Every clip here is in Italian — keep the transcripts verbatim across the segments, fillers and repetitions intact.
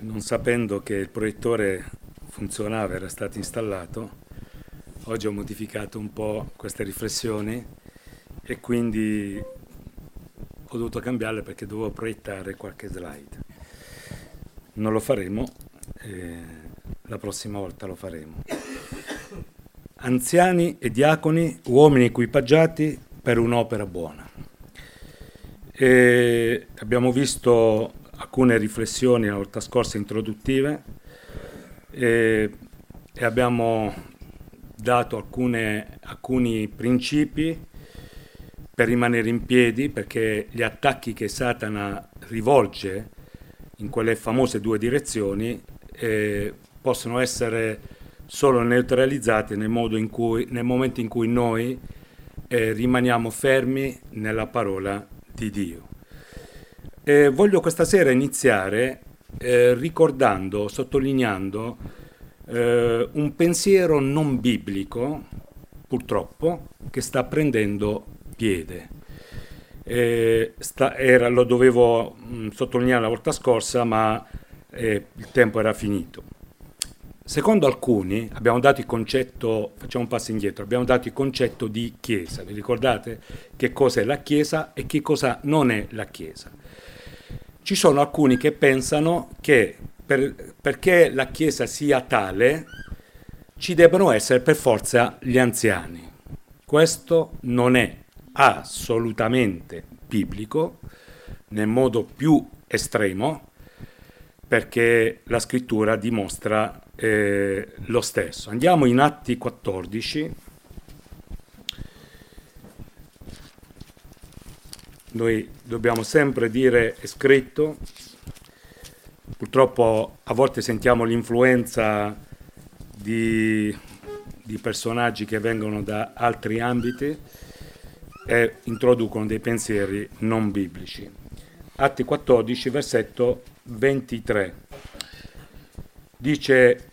non sapendo che il proiettore funzionava, era stato installato, oggi ho modificato un po' queste riflessioni e quindi ho dovuto cambiarle perché dovevo proiettare qualche slide. Non lo faremo, eh, la prossima volta lo faremo. Anziani e diaconi, uomini equipaggiati per un'opera buona. E abbiamo visto alcune riflessioni la volta scorsa introduttive e, e abbiamo dato alcune, alcuni principi per rimanere in piedi, perché gli attacchi che Satana rivolge in quelle famose due direzioni eh, possono essere solo neutralizzati nel, modo in cui, nel momento in cui noi eh, rimaniamo fermi nella parola di Dio. Eh, voglio questa sera iniziare eh, ricordando, sottolineando eh, un pensiero non biblico, purtroppo, che sta prendendo piede. Eh, sta, era, lo dovevo mh, sottolineare la volta scorsa, ma eh, il tempo era finito. Secondo alcuni abbiamo dato il concetto, facciamo un passo indietro, abbiamo dato il concetto di Chiesa. Vi ricordate che cosa è la Chiesa e che cosa non è la Chiesa? Ci sono alcuni che pensano che per, perché la Chiesa sia tale ci debbano essere per forza gli anziani. Questo non è assolutamente biblico nel modo più estremo, perché la scrittura dimostra eh, lo stesso. Andiamo in Atti quattordici. Noi dobbiamo sempre dire è scritto. Purtroppo a volte sentiamo l'influenza di, di personaggi che vengono da altri ambiti e introducono dei pensieri non biblici. Atti quattordici, versetto ventitré. Dice: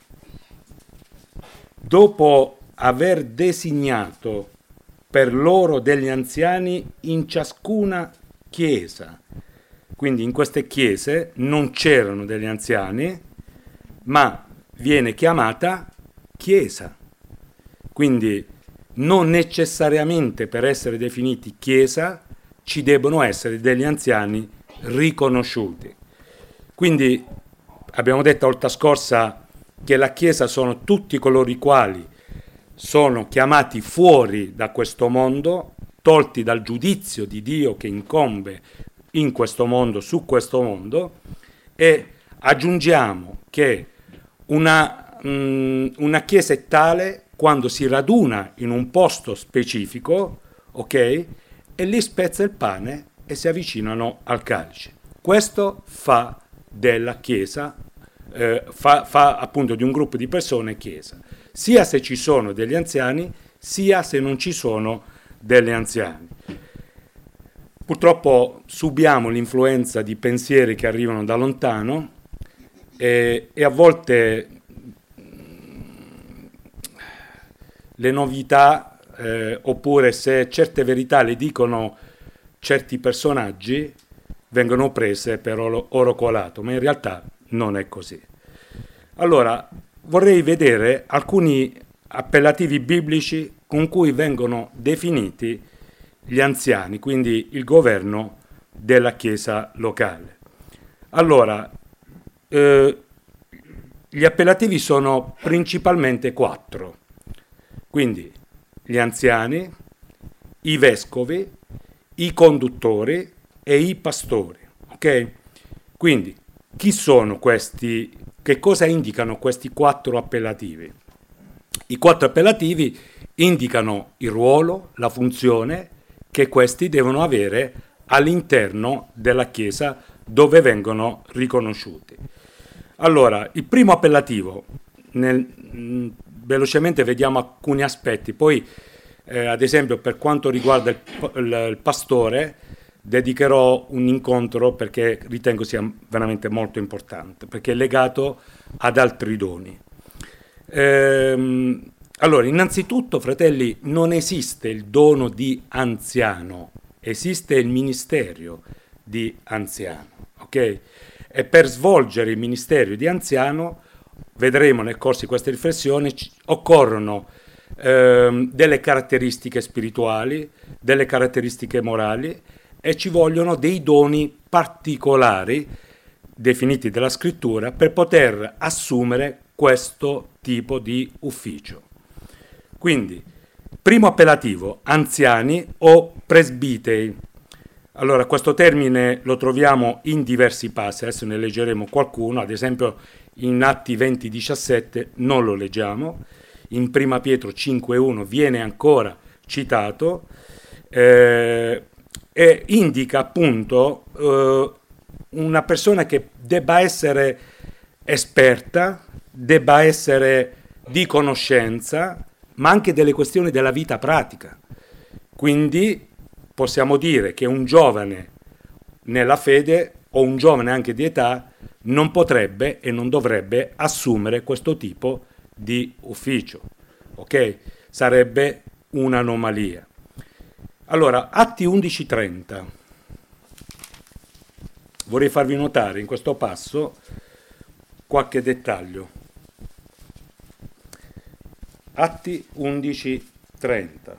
dopo aver designato per loro degli anziani in ciascuna chiesa. Quindi in queste chiese non c'erano degli anziani, ma viene chiamata chiesa. Quindi non necessariamente per essere definiti chiesa ci debbono essere degli anziani riconosciuti. Quindi abbiamo detto la volta scorsa che la chiesa sono tutti coloro i quali sono chiamati fuori da questo mondo, tolti dal giudizio di Dio che incombe in questo mondo, su questo mondo, e aggiungiamo che una, mh, una chiesa è tale quando si raduna in un posto specifico, ok, e lì spezza il pane e si avvicinano al calice. Questo fa della chiesa, eh, fa, fa appunto di un gruppo di persone chiesa, sia se ci sono degli anziani, sia se non ci sono degli anziani. Purtroppo subiamo l'influenza di pensieri che arrivano da lontano e, e a volte le novità, eh, oppure se certe verità le dicono certi personaggi, vengono prese per oro, oro colato, ma in realtà non è così. Allora, vorrei vedere alcuni appellativi biblici con cui vengono definiti gli anziani, quindi il governo della Chiesa locale. Allora, eh, gli appellativi sono principalmente quattro, quindi gli anziani, i vescovi, i conduttori e i pastori, ok? Quindi, chi sono questi? Che cosa indicano questi quattro appellativi? I quattro appellativi indicano il ruolo, la funzione che questi devono avere all'interno della Chiesa dove vengono riconosciuti. Allora, il primo appellativo, nel, mh, velocemente vediamo alcuni aspetti, poi eh, ad esempio per quanto riguarda il, il, il pastore, dedicherò un incontro perché ritengo sia veramente molto importante, perché è legato ad altri doni. Ehm, allora, innanzitutto, fratelli, non esiste il dono di anziano, esiste il ministero di anziano, ok? E per svolgere il ministero di anziano, vedremo nel corso di queste riflessioni, occorrono ehm, delle caratteristiche spirituali, delle caratteristiche morali e ci vogliono dei doni particolari definiti dalla scrittura per poter assumere questo tipo di ufficio. Quindi, primo appellativo, anziani o presbiteri. Allora, questo termine lo troviamo in diversi passi, adesso ne leggeremo qualcuno, ad esempio in Atti venti diciassette non lo leggiamo, in Prima Pietro cinque uno viene ancora citato, eh, e indica appunto eh, una persona che debba essere esperta, debba essere di conoscenza, ma anche delle questioni della vita pratica. Quindi possiamo dire che un giovane nella fede o un giovane anche di età non potrebbe e non dovrebbe assumere questo tipo di ufficio, ok? Sarebbe un'anomalia. Allora, Atti undici trenta. Vorrei farvi notare in questo passo qualche dettaglio. Atti undici trenta.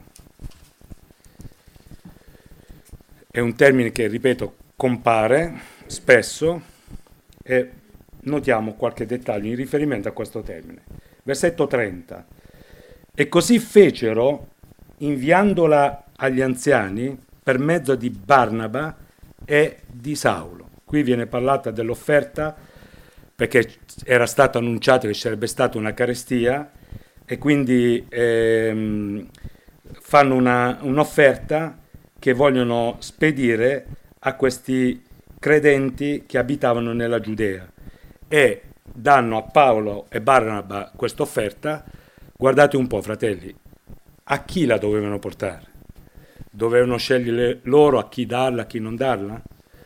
È un termine che, ripeto, compare spesso e notiamo qualche dettaglio in riferimento a questo termine. Versetto trenta. E così fecero, inviandola agli anziani per mezzo di Barnaba e di Saulo. Qui viene parlata dell'offerta perché era stato annunciato che ci sarebbe stata una carestia e quindi ehm, fanno una, un'offerta che vogliono spedire a questi credenti che abitavano nella Giudea e danno a Paolo e Barnaba questa offerta. Guardate un po', fratelli, a chi la dovevano portare? Dovevano scegliere loro a chi darla, a chi non darla?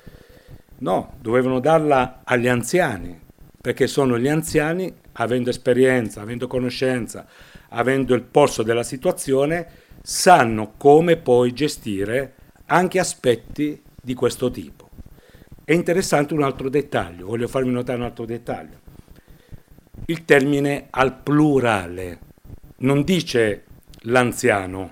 No, dovevano darla agli anziani, perché sono gli anziani, avendo esperienza, avendo conoscenza, avendo il polso della situazione, sanno come poi gestire anche aspetti di questo tipo. È interessante un altro dettaglio, voglio farvi notare un altro dettaglio. Il termine al plurale non dice l'anziano,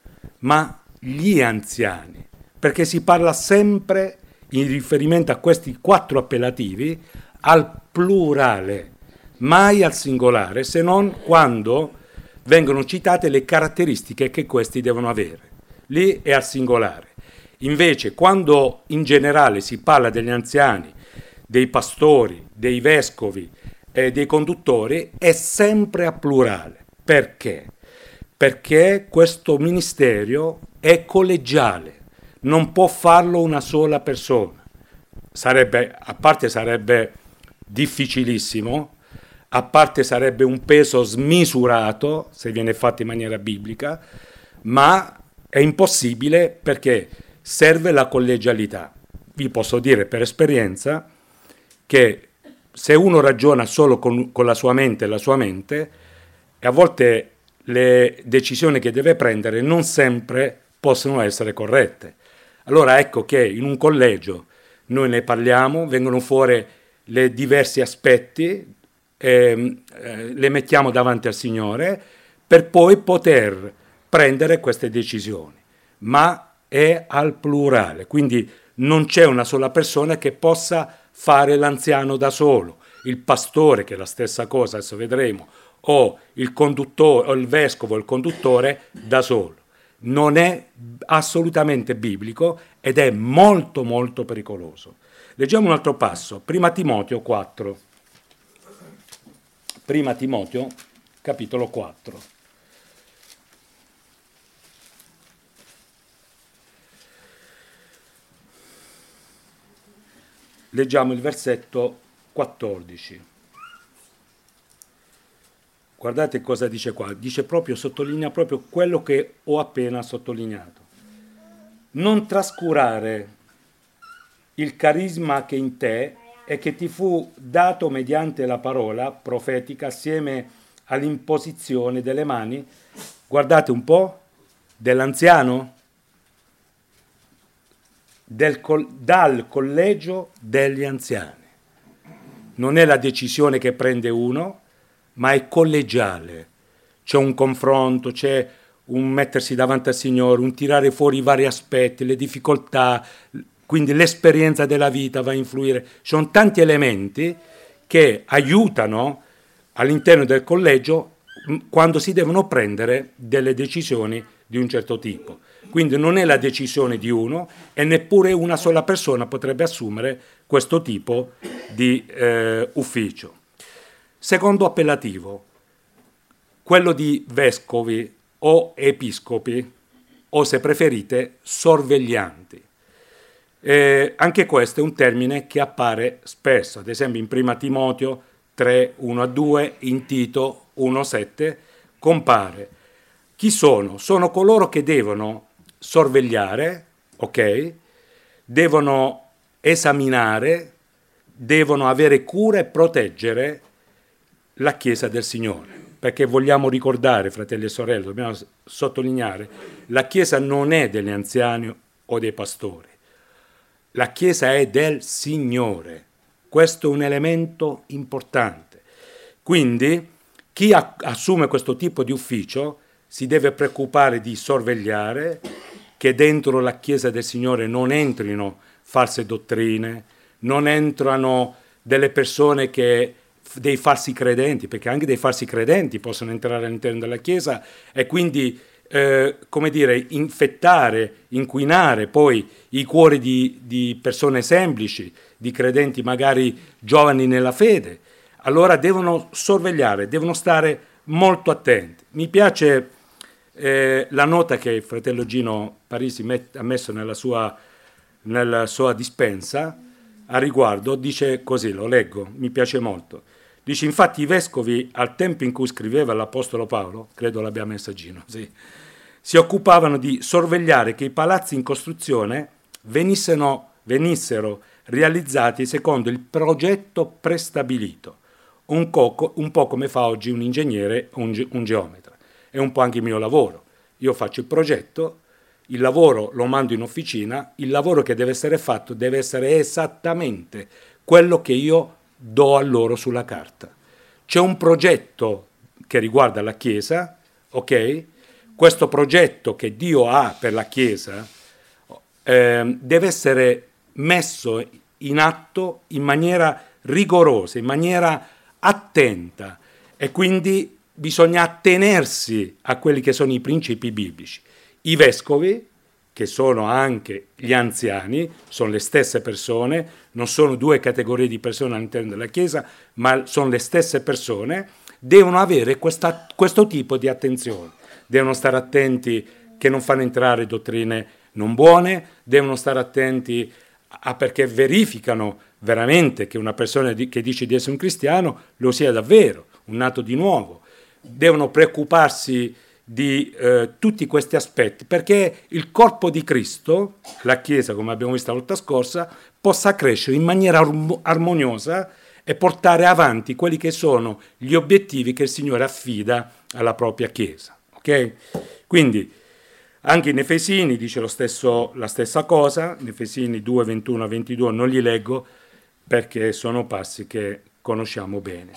ma gli anziani, perché si parla sempre in riferimento a questi quattro appellativi al plurale, mai al singolare, se non quando vengono citate le caratteristiche che questi devono avere. Lì è al singolare. Invece, quando in generale si parla degli anziani, dei pastori, dei vescovi e dei conduttori, è sempre a plurale. Perché? Perché questo ministero è collegiale, non può farlo una sola persona. Sarebbe, a parte sarebbe difficilissimo, a parte sarebbe un peso smisurato se viene fatto in maniera biblica, ma è impossibile perché serve la collegialità. Vi posso dire per esperienza che se uno ragiona solo con, con la sua mente e la sua mente, a volte le decisioni che deve prendere non sempre possono essere corrette. Allora ecco che in un collegio noi ne parliamo, vengono fuori le diversi aspetti, eh, eh, le mettiamo davanti al Signore per poi poter prendere queste decisioni, ma è al plurale, quindi non c'è una sola persona che possa fare l'anziano da solo, il pastore che è la stessa cosa, adesso vedremo, o il conduttore o il vescovo o il conduttore da solo. Non è assolutamente biblico ed è molto molto pericoloso. Leggiamo un altro passo, Prima Timoteo quattro. Prima Timoteo, capitolo quattro. Leggiamo il versetto quattordici. Guardate cosa dice qua, dice proprio, sottolinea proprio quello che ho appena sottolineato. Non trascurare il carisma che in te e che ti fu dato mediante la parola profetica assieme all'imposizione delle mani, guardate un po', dell'anziano. del, dal collegio degli anziani. Non è la decisione che prende uno, ma è collegiale. C'è un confronto, c'è un mettersi davanti al Signore, un tirare fuori i vari aspetti, le difficoltà, quindi l'esperienza della vita va a influire. Ci sono tanti elementi che aiutano all'interno del collegio quando si devono prendere delle decisioni di un certo tipo. Quindi non è la decisione di uno e neppure una sola persona potrebbe assumere questo tipo di eh, ufficio. Secondo appellativo, quello di vescovi o episcopi o, se preferite, sorveglianti. Eh, anche questo è un termine che appare spesso, ad esempio in Prima Timoteo tre, uno a due, in Tito uno sette, compare. Chi sono? Sono coloro che devono sorvegliare, ok? Devono esaminare, devono avere cura e proteggere la Chiesa del Signore. Perché vogliamo ricordare, fratelli e sorelle, dobbiamo sottolineare, la Chiesa non è degli anziani o dei pastori. La Chiesa è del Signore. Questo è un elemento importante. Quindi chi assume questo tipo di ufficio si deve preoccupare di sorvegliare che dentro la Chiesa del Signore non entrino false dottrine, non entrano delle persone che dei falsi credenti, perché anche dei falsi credenti possono entrare all'interno della Chiesa e quindi eh, come dire, infettare, inquinare poi i cuori di, di persone semplici, di credenti magari giovani nella fede. Allora devono sorvegliare, devono stare molto attenti. Mi piace eh, la nota che il fratello Gino Parisi met, ha messo nella sua, nella sua dispensa a riguardo, dice così, lo leggo, mi piace molto. Dice, infatti i vescovi, al tempo in cui scriveva l'Apostolo Paolo, credo l'abbia messa Gino, sì, si occupavano di sorvegliare che i palazzi in costruzione venissero, venissero realizzati secondo il progetto prestabilito, un, co- un po' come fa oggi un ingegnere o un, ge- un geometra. È un po' anche il mio lavoro. Io faccio il progetto, il lavoro lo mando in officina, il lavoro che deve essere fatto deve essere esattamente quello che io do a loro sulla carta. C'è un progetto che riguarda la Chiesa, ok? Questo progetto che Dio ha per la Chiesa eh, deve essere messo in atto in maniera rigorosa, in maniera attenta e quindi bisogna attenersi a quelli che sono i principi biblici. I vescovi, che sono anche gli anziani, sono le stesse persone, non sono due categorie di persone all'interno della Chiesa, ma sono le stesse persone, devono avere questa, questo tipo di attenzione. Devono stare attenti che non fanno entrare dottrine non buone, devono stare attenti a perché verificano veramente che una persona di, che dice di essere un cristiano lo sia davvero, un nato di nuovo. Devono preoccuparsi di eh, tutti questi aspetti perché il corpo di Cristo, la Chiesa come abbiamo visto la volta scorsa, possa crescere in maniera arm- armoniosa e portare avanti quelli che sono gli obiettivi che il Signore affida alla propria Chiesa. Ok? Quindi anche in Efesini dice lo stesso, la stessa cosa, in Efesini due, ventuno a ventidue non li leggo perché sono passi che conosciamo bene.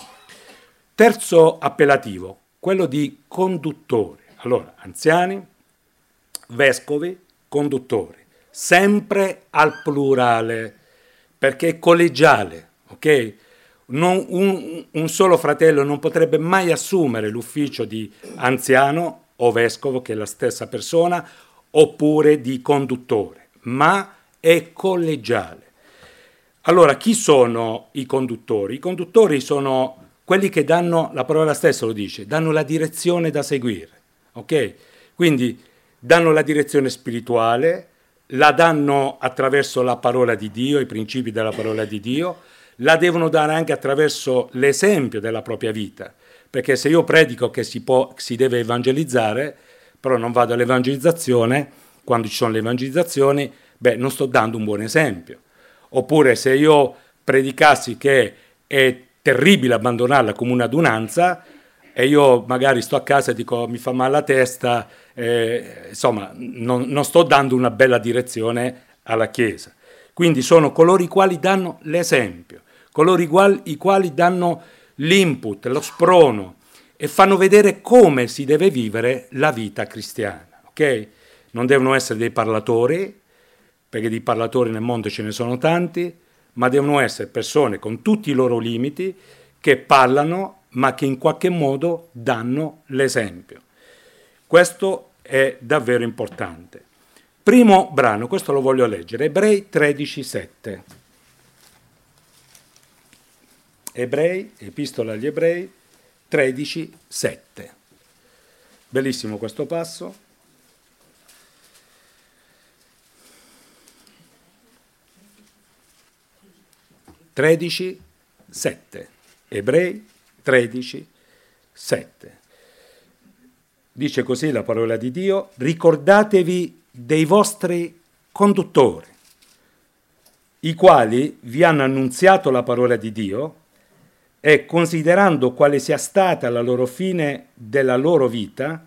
Terzo appellativo, quello di conduttori. Allora, anziani, vescovi, conduttori, sempre al plurale, perché è collegiale, ok? Non, un, un solo fratello non potrebbe mai assumere l'ufficio di anziano o vescovo, che è la stessa persona, oppure di conduttore, ma è collegiale. Allora, chi sono i conduttori? I conduttori sono quelli che danno, la parola stessa lo dice, danno la direzione da seguire, ok? Quindi danno la direzione spirituale, la danno attraverso la parola di Dio, i principi della parola di Dio, la devono dare anche attraverso l'esempio della propria vita, perché se io predico che si, può, si deve evangelizzare, però non vado all'evangelizzazione, quando ci sono le evangelizzazioni, beh, non sto dando un buon esempio. Oppure se io predicassi che è terribile abbandonare la comune adunanza e io magari sto a casa e dico mi fa male la testa, eh, insomma non, non sto dando una bella direzione alla Chiesa. Quindi sono coloro i quali danno l'esempio, coloro i quali, i quali danno l'input, lo sprono e fanno vedere come si deve vivere la vita cristiana. Ok? Non devono essere dei parlatori, perché di parlatori nel mondo ce ne sono tanti, ma devono essere persone con tutti i loro limiti che parlano, ma che in qualche modo danno l'esempio. Questo è davvero importante. Primo brano, questo lo voglio leggere, Ebrei tredici sette. Ebrei, Epistola agli Ebrei tredici sette. Bellissimo questo passo. tredici sette. Ebrei tredici sette. Dice così la parola di Dio: ricordatevi dei vostri conduttori, i quali vi hanno annunziato la parola di Dio, e considerando quale sia stata la loro fine della loro vita,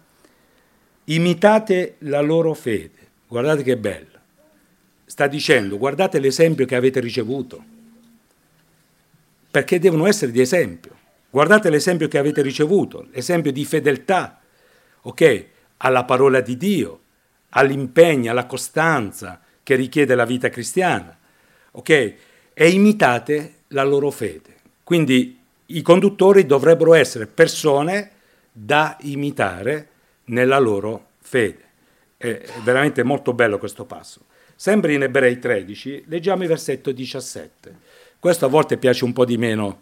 imitate la loro fede. Guardate che bello. Sta dicendo, guardate l'esempio che avete ricevuto, perché devono essere di esempio. Guardate l'esempio che avete ricevuto, l'esempio di fedeltà, ok, alla parola di Dio, all'impegno, alla costanza che richiede la vita cristiana, ok? E imitate la loro fede. Quindi i conduttori dovrebbero essere persone da imitare nella loro fede. È veramente molto bello questo passo. Sempre in Ebrei tredici, leggiamo il versetto diciassette. Questo a volte piace un po' di meno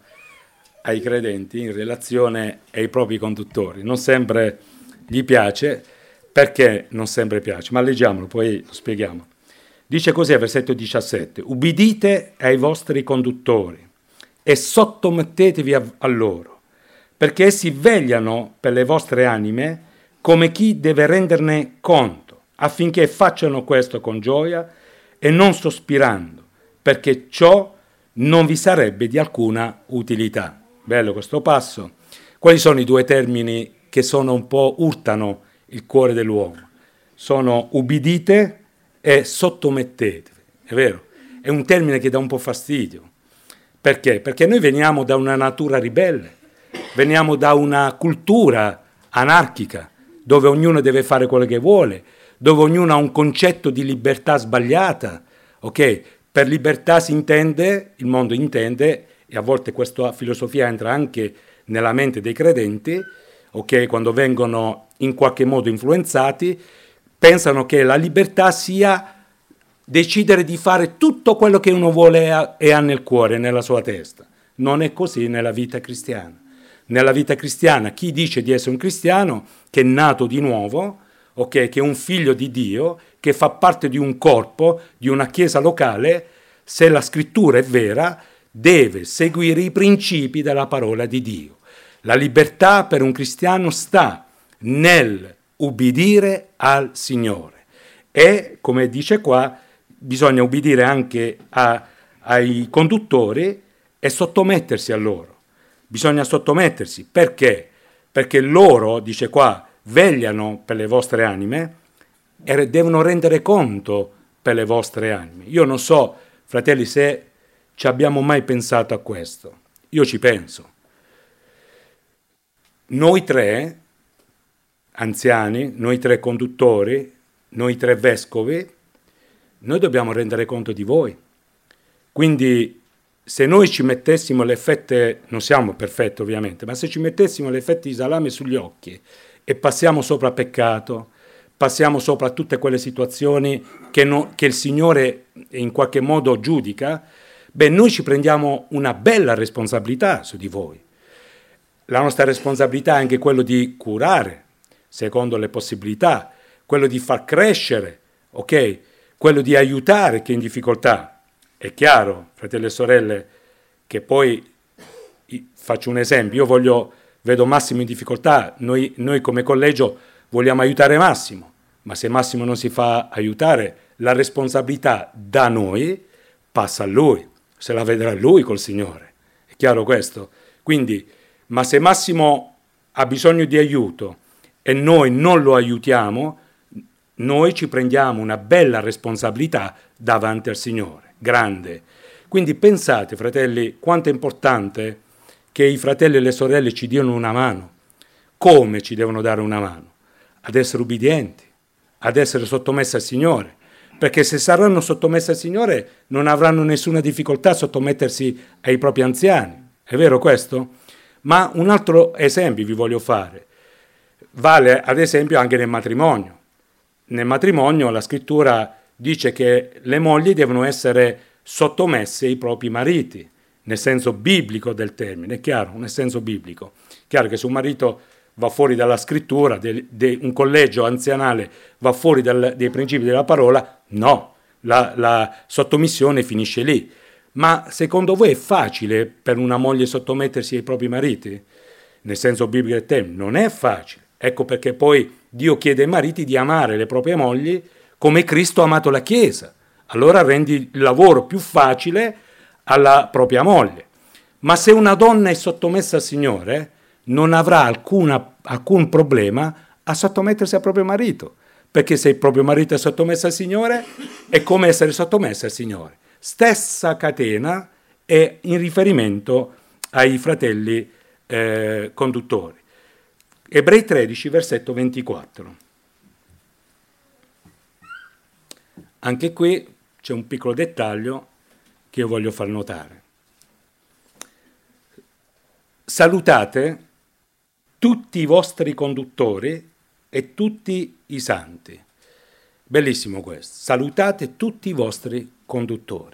ai credenti in relazione ai propri conduttori. Non sempre gli piace. Perché non sempre piace? Ma leggiamolo, poi lo spieghiamo. Dice così al versetto diciassette: ubbidite ai vostri conduttori e sottomettetevi a, a loro, perché essi vegliano per le vostre anime come chi deve renderne conto, affinché facciano questo con gioia e non sospirando, perché ciò non vi sarebbe di alcuna utilità. Bello questo passo. Quali sono i due termini che sono un po' urtano il cuore dell'uomo? Sono ubbidite e sottomettetevi. È vero? È un termine che dà un po' fastidio. Perché? Perché noi veniamo da una natura ribelle, veniamo da una cultura anarchica, dove ognuno deve fare quello che vuole, dove ognuno ha un concetto di libertà sbagliata. Ok? Per libertà si intende, il mondo intende, e a volte questa filosofia entra anche nella mente dei credenti, ok, quando vengono in qualche modo influenzati, pensano che la libertà sia decidere di fare tutto quello che uno vuole e ha nel cuore, nella sua testa. Non è così nella vita cristiana. Nella vita cristiana chi dice di essere un cristiano, che è nato di nuovo, ok, che è un figlio di Dio, che fa parte di un corpo, di una chiesa locale, se la scrittura è vera, deve seguire i principi della parola di Dio. La libertà per un cristiano sta nel ubbidire al Signore e, come dice qua, bisogna ubbidire anche a, ai conduttori e sottomettersi a loro. Bisogna sottomettersi. Perché? Perché loro, dice qua, vegliano per le vostre anime e devono rendere conto per le vostre anime. Io non so, fratelli, se ci abbiamo mai pensato a questo. Io ci penso. Noi tre anziani, noi tre conduttori, noi tre vescovi, noi dobbiamo rendere conto di voi. Quindi se noi ci mettessimo le fette, non siamo perfetti ovviamente, ma se ci mettessimo le fette di salame sugli occhi e passiamo sopra peccato, passiamo sopra tutte quelle situazioni che, no, che il Signore in qualche modo giudica, beh, noi ci prendiamo una bella responsabilità su di voi. La nostra responsabilità è anche quello di curare, secondo le possibilità, quello di far crescere, ok? Quello di aiutare chi è in difficoltà. È chiaro, fratelli e sorelle, che poi, faccio un esempio, io voglio, vedo Massimo in difficoltà, noi, noi come collegio vogliamo aiutare Massimo, ma se Massimo non si fa aiutare, la responsabilità da noi passa a lui, se la vedrà lui col Signore. È chiaro questo? Quindi, ma se Massimo ha bisogno di aiuto e noi non lo aiutiamo, noi ci prendiamo una bella responsabilità davanti al Signore, grande. Quindi pensate, fratelli, quanto è importante che i fratelli e le sorelle ci diano una mano. Come ci devono dare una mano? Ad essere ubbidienti, ad essere sottomessi al Signore, perché se saranno sottomessi al Signore non avranno nessuna difficoltà a sottomettersi ai propri anziani. È vero questo? Ma un altro esempio vi voglio fare. Vale ad esempio anche nel matrimonio. Nel matrimonio la scrittura dice che le mogli devono essere sottomesse ai propri mariti, nel senso biblico del termine, è chiaro, nel senso biblico. Chiaro che se un marito va fuori dalla scrittura, de, de, un collegio anzianale va fuori dal, dei principi della parola, no, la, la sottomissione finisce lì. Ma secondo voi è facile per una moglie sottomettersi ai propri mariti? Nel senso biblico del termine, non è facile. Ecco perché poi Dio chiede ai mariti di amare le proprie mogli come Cristo ha amato la Chiesa. Allora rendi il lavoro più facile alla propria moglie. Ma se una donna è sottomessa al Signore, non avrà alcuna, alcun problema a sottomettersi al proprio marito, perché se il proprio marito è sottomesso al Signore, è come essere sottomesso al Signore. Stessa catena è in riferimento ai fratelli eh, conduttori. Ebrei tredici, versetto ventiquattro. Anche qui c'è un piccolo dettaglio che io voglio far notare. Salutate tutti i vostri conduttori e tutti i santi. Bellissimo questo. Salutate tutti i vostri conduttori.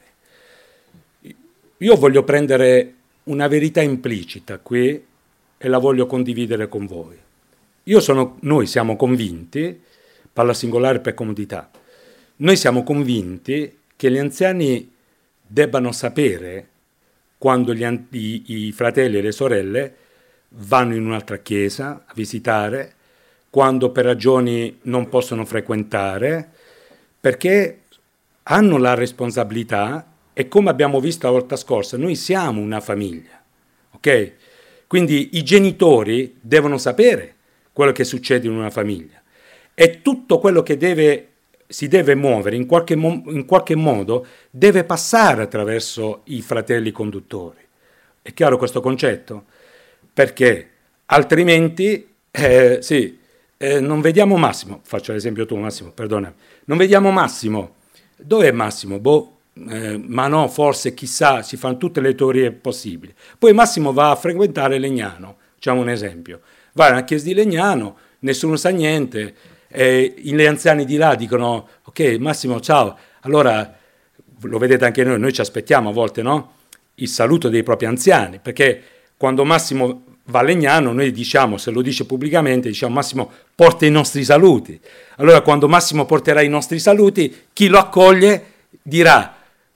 Io voglio prendere una verità implicita qui e la voglio condividere con voi. Io sono, noi siamo convinti, parla singolare per comodità, noi siamo convinti che gli anziani debbano sapere quando gli, i, i fratelli e le sorelle vanno in un'altra chiesa a visitare, quando per ragioni non possono frequentare, perché hanno la responsabilità e come abbiamo visto la volta scorsa, noi siamo una famiglia, ok? Quindi i genitori devono sapere quello che succede in una famiglia e tutto quello che deve, si deve muovere in qualche, mo- in qualche modo deve passare attraverso i fratelli conduttori. È chiaro questo concetto? Perché altrimenti, eh, sì, eh, non vediamo Massimo, faccio l'esempio tu Massimo, perdonami, non vediamo Massimo, dov'è Massimo? Boh, eh, ma no, forse chissà, si fanno tutte le teorie possibili. Poi Massimo va a frequentare Legnano, facciamo un esempio, va alla chiesa di Legnano, nessuno sa niente, eh, gli anziani di là dicono, ok Massimo ciao, allora lo vedete anche noi, noi ci aspettiamo a volte, no? Il saluto dei propri anziani, perché quando Massimo va a Legnano, noi diciamo, se lo dice pubblicamente, diciamo Massimo porta i nostri saluti. Allora quando Massimo porterà i nostri saluti, chi lo accoglie dirà,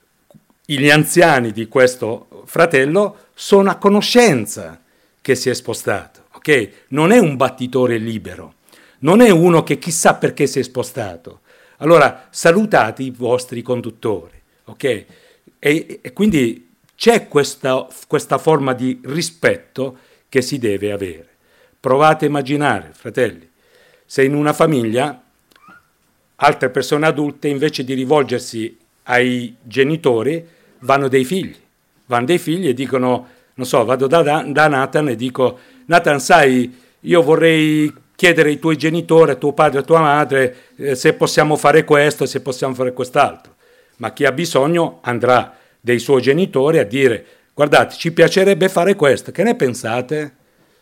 gli anziani di questo fratello sono a conoscenza che si è spostato, ok? Non è un battitore libero, non è uno che chissà perché si è spostato. Allora salutate i vostri conduttori, ok? E, e quindi c'è questa, questa forma di rispetto che si deve avere. Provate a immaginare, fratelli, se in una famiglia altre persone adulte invece di rivolgersi ai genitori vanno dei figli, vanno dei figli e dicono, non so, vado da, da Nathan e dico, Nathan sai, io vorrei chiedere ai tuoi genitori, a tuo padre, a tua madre, eh, se possiamo fare questo, se possiamo fare quest'altro. Ma chi ha bisogno andrà dei suoi genitori a dire, guardate, ci piacerebbe fare questo, che ne pensate?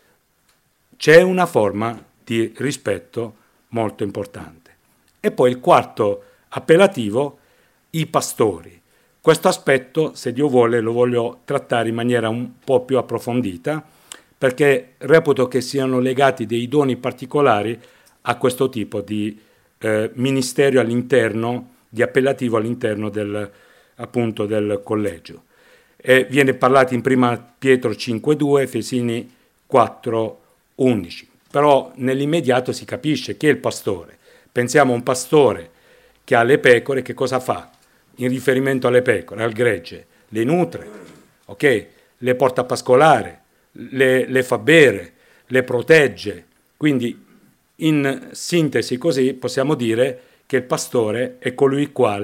C'è una forma di rispetto molto importante. E poi il quarto appellativo, i pastori. Questo aspetto, se Dio vuole, lo voglio trattare in maniera un po' più approfondita, perché reputo che siano legati dei doni particolari a questo tipo di eh, ministero all'interno, di appellativo all'interno del, appunto, del collegio. E viene parlato in prima Pietro cinque due, Efesini quattro undici. Però nell'immediato si capisce chi è il pastore. Pensiamo a un pastore che ha le pecore, che cosa fa? In riferimento alle pecore, al gregge, le nutre, ok? Le porta a pascolare, le, le fa bere, le protegge. Quindi in sintesi così possiamo dire che il pastore è colui il quale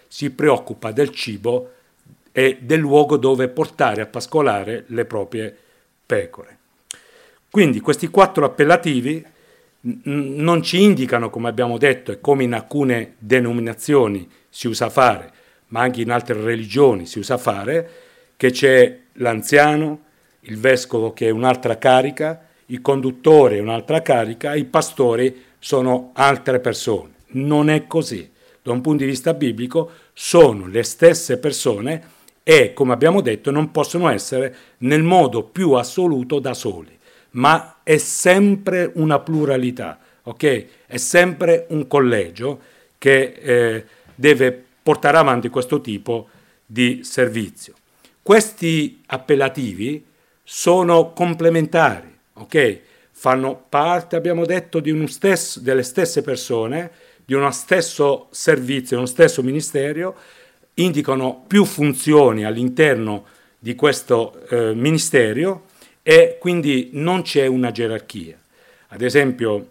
si preoccupa del cibo e del luogo dove portare a pascolare le proprie pecore. Quindi questi quattro appellativi n- non ci indicano, come abbiamo detto, e come in alcune denominazioni si usa fare, ma anche in altre religioni si usa fare, che c'è l'anziano, il vescovo che è un'altra carica, il conduttore è un'altra carica, i pastori sono altre persone. Non è così. Da un punto di vista biblico sono le stesse persone e, come abbiamo detto, non possono essere nel modo più assoluto da soli, ma è sempre una pluralità, ok? È sempre un collegio che eh, deve portare avanti questo tipo di servizio. Questi appellativi sono complementari, ok? Fanno parte, abbiamo detto, di uno stesso, delle stesse persone, di uno stesso servizio, uno stesso ministero, indicano più funzioni all'interno di questo eh, ministero e quindi non c'è una gerarchia. Ad esempio,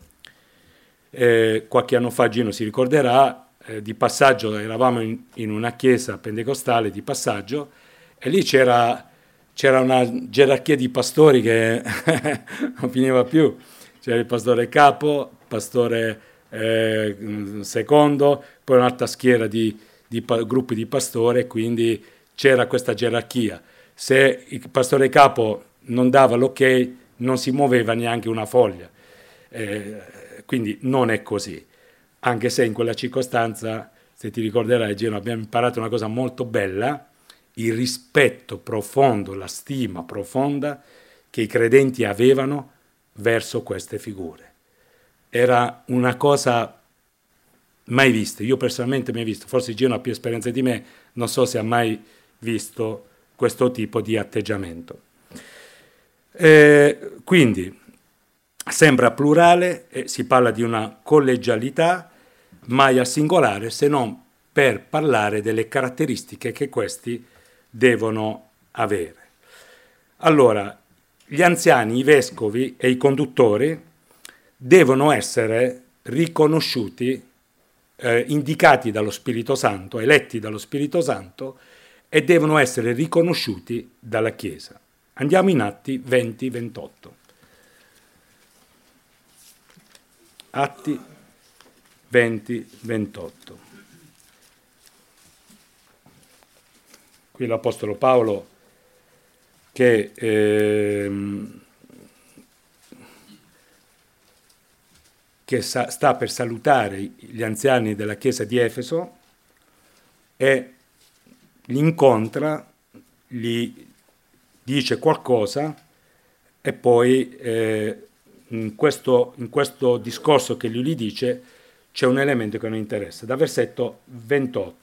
eh, qualche anno fa Gino si ricorderà, eh, di passaggio, eravamo in, in una chiesa pentecostale di passaggio e lì c'era, c'era una gerarchia di pastori che non finiva più. C'era il pastore capo, pastore eh, secondo, poi un'altra schiera di, di pa- gruppi di pastori, quindi c'era questa gerarchia. Se il pastore capo non dava l'ok, non si muoveva neanche una foglia. Eh, quindi non è così. Anche se in quella circostanza, se ti ricorderai, Gino, abbiamo imparato una cosa molto bella, il rispetto profondo, la stima profonda che i credenti avevano verso queste figure. Era una cosa mai vista. Io personalmente mai visto, forse Gino ha più esperienza di me, non so se ha mai visto questo tipo di atteggiamento. Eh, quindi sembra plurale, eh, si parla di una collegialità, mai al singolare, se non per parlare delle caratteristiche che questi devono avere. Allora, gli anziani, i vescovi e i conduttori devono essere riconosciuti, eh, indicati dallo Spirito Santo, eletti dallo Spirito Santo, e devono essere riconosciuti dalla Chiesa. Andiamo in Atti venti ventotto. Atti venti ventotto. Qui l'Apostolo Paolo che, ehm, che sa, sta per salutare gli anziani della chiesa di Efeso e li incontra, gli dice qualcosa e poi eh, in, questo, in questo discorso che lui gli dice c'è un elemento che non interessa. Da versetto ventotto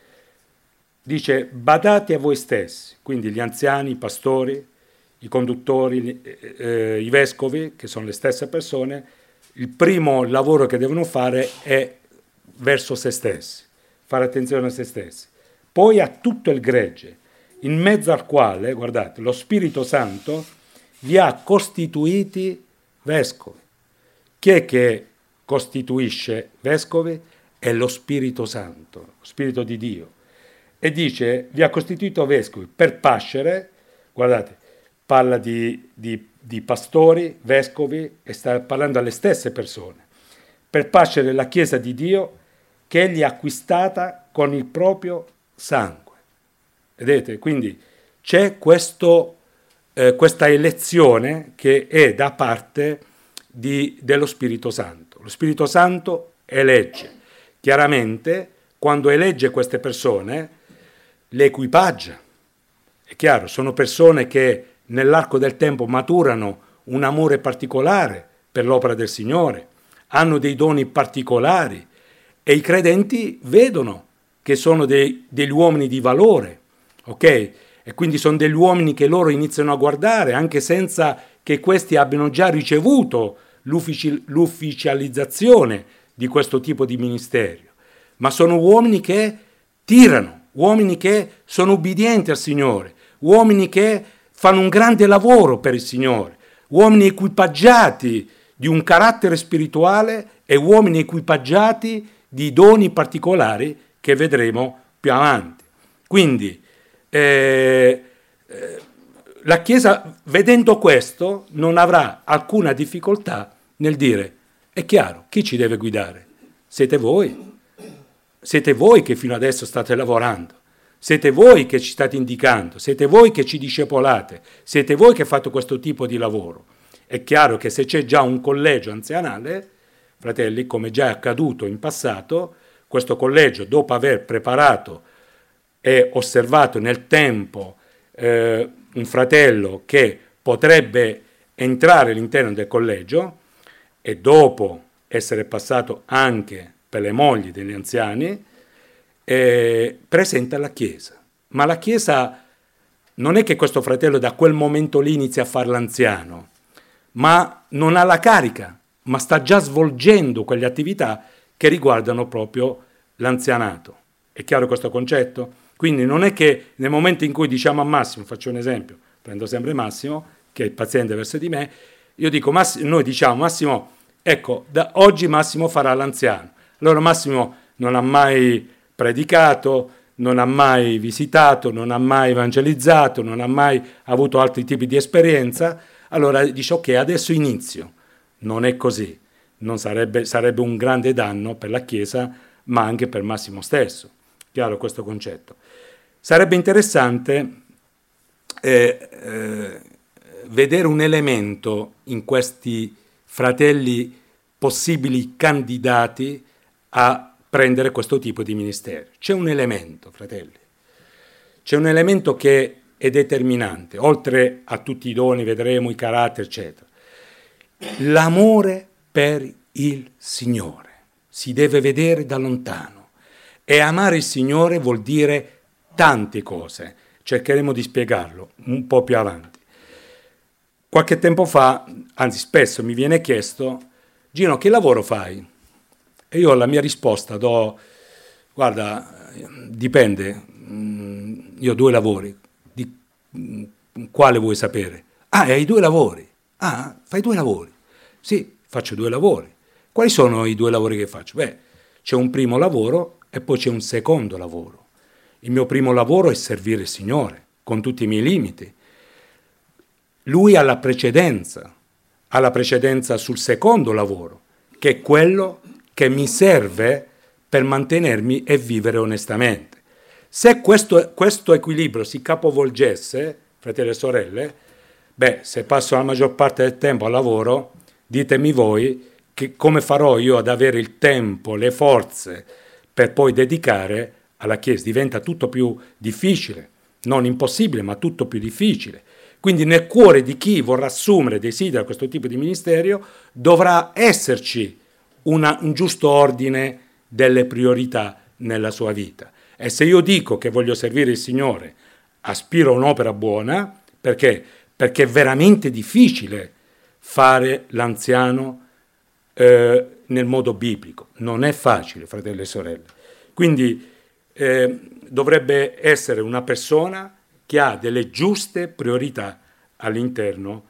dice: badate a voi stessi, quindi gli anziani, i pastori, i conduttori, eh, i vescovi, che sono le stesse persone, il primo lavoro che devono fare è verso se stessi, fare attenzione a se stessi. Poi a tutto il gregge, in mezzo al quale, guardate, lo Spirito Santo vi ha costituiti vescovi. Chi è che costituisce vescovi? È lo Spirito Santo, lo Spirito di Dio. E dice, vi ha costituito vescovi per pascere, guardate, parla di, di, di pastori, vescovi, e sta parlando alle stesse persone, per pascere la Chiesa di Dio che egli ha acquistata con il proprio sangue. Vedete? Quindi c'è questo, eh, questa elezione che è da parte di, dello Spirito Santo. Lo Spirito Santo elegge. Chiaramente, quando elegge queste persone, le equipaggia. È chiaro, sono persone che nell'arco del tempo maturano un amore particolare per l'opera del Signore, hanno dei doni particolari e i credenti vedono che sono dei, degli uomini di valore, ok? E quindi sono degli uomini che loro iniziano a guardare anche senza che questi abbiano già ricevuto l'uffici- l'ufficializzazione di questo tipo di ministero, ma sono uomini che tirano, uomini che sono ubbidienti al Signore, uomini che fanno un grande lavoro per il Signore, uomini equipaggiati di un carattere spirituale e uomini equipaggiati di doni particolari che vedremo più avanti. Quindi eh, eh, la Chiesa, vedendo questo, non avrà alcuna difficoltà nel dire: è chiaro, chi ci deve guidare? Siete voi. Siete voi che fino adesso state lavorando. Siete voi che ci state indicando, siete voi che ci discepolate, siete voi che fate questo tipo di lavoro. È chiaro che se c'è già un collegio anzianale, fratelli, come già è accaduto in passato, questo collegio, dopo aver preparato e osservato nel tempo eh, un fratello che potrebbe entrare all'interno del collegio, e dopo essere passato anche per le mogli degli anziani, Eh, presenta la Chiesa. Ma la Chiesa non è che questo fratello da quel momento lì inizia a fare l'anziano, ma non ha la carica, ma sta già svolgendo quelle attività che riguardano proprio l'anzianato. È chiaro questo concetto? Quindi non è che nel momento in cui diciamo a Massimo, faccio un esempio, prendo sempre Massimo, che è il paziente verso di me, io dico, Massimo, noi diciamo, Massimo, ecco, da oggi Massimo farà l'anziano. Allora Massimo non ha mai predicato, non ha mai visitato, non ha mai evangelizzato, non ha mai avuto altri tipi di esperienza, allora dice ok, adesso inizio. Non è così, non sarebbe, sarebbe un grande danno per la Chiesa, ma anche per Massimo stesso. Chiaro questo concetto? Sarebbe interessante eh, eh, vedere un elemento in questi fratelli possibili candidati a prendere questo tipo di ministero. C'è un elemento, fratelli, c'è un elemento che è determinante, oltre a tutti i doni, vedremo i caratteri, eccetera. L'amore per il Signore si deve vedere da lontano, e amare il Signore vuol dire tante cose, cercheremo di spiegarlo un po' più avanti. Qualche tempo fa, anzi spesso mi viene chiesto, Gino, che lavoro fai? E io la mia risposta do, guarda, dipende, io ho due lavori, di quale vuoi sapere? Ah, hai due lavori? Ah, fai due lavori? Sì, faccio due lavori. Quali sono i due lavori che faccio? Beh, c'è un primo lavoro e poi c'è un secondo lavoro. Il mio primo lavoro è servire il Signore, con tutti i miei limiti. Lui ha la precedenza, ha la precedenza sul secondo lavoro, che è quello che mi serve per mantenermi e vivere onestamente. Se questo, questo equilibrio si capovolgesse, fratelli e sorelle, beh, se passo la maggior parte del tempo al lavoro, ditemi voi che come farò io ad avere il tempo, le forze per poi dedicare alla Chiesa. Diventa tutto più difficile, non impossibile, ma tutto più difficile. Quindi nel cuore di chi vorrà assumere, desidera questo tipo di ministero, dovrà esserci Una, un giusto ordine delle priorità nella sua vita. E se io dico che voglio servire il Signore, aspiro a un'opera buona, perché? Perché è veramente difficile fare l'anziano eh, nel modo biblico. Non è facile, fratelli e sorelle. Quindi eh, dovrebbe essere una persona che ha delle giuste priorità all'interno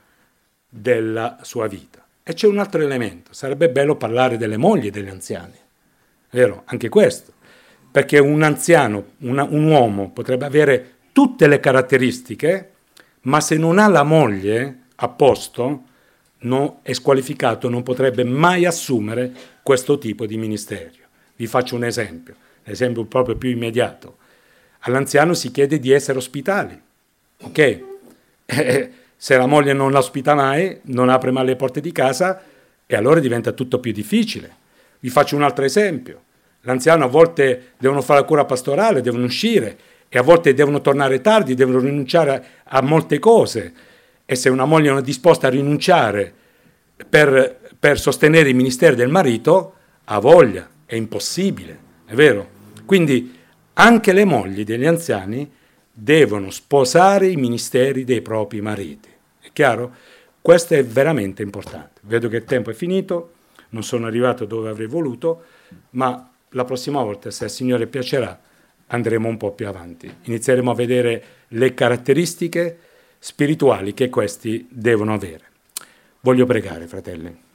della sua vita. E c'è un altro elemento, sarebbe bello parlare delle mogli degli anziani, vero? Anche questo, perché un anziano, una, un uomo potrebbe avere tutte le caratteristiche, ma se non ha la moglie a posto, no, è squalificato, non potrebbe mai assumere questo tipo di ministero. Vi faccio un esempio, l'esempio proprio più immediato. All'anziano si chiede di essere ospitali, ok? Eh, Se la moglie non la ospita mai, non apre mai le porte di casa, e allora diventa tutto più difficile. Vi faccio un altro esempio. L'anziano a volte devono fare la cura pastorale, devono uscire, e a volte devono tornare tardi, devono rinunciare a molte cose. E se una moglie non è disposta a rinunciare per, per sostenere il ministero del marito, ha voglia, è impossibile, è vero? Quindi anche le mogli degli anziani devono sposare i ministeri dei propri mariti. È chiaro? Questo è veramente importante. Vedo che il tempo è finito, non sono arrivato dove avrei voluto, ma la prossima volta, se al Signore piacerà, andremo un po' più avanti. Inizieremo a vedere le caratteristiche spirituali che questi devono avere. Voglio pregare, fratelli.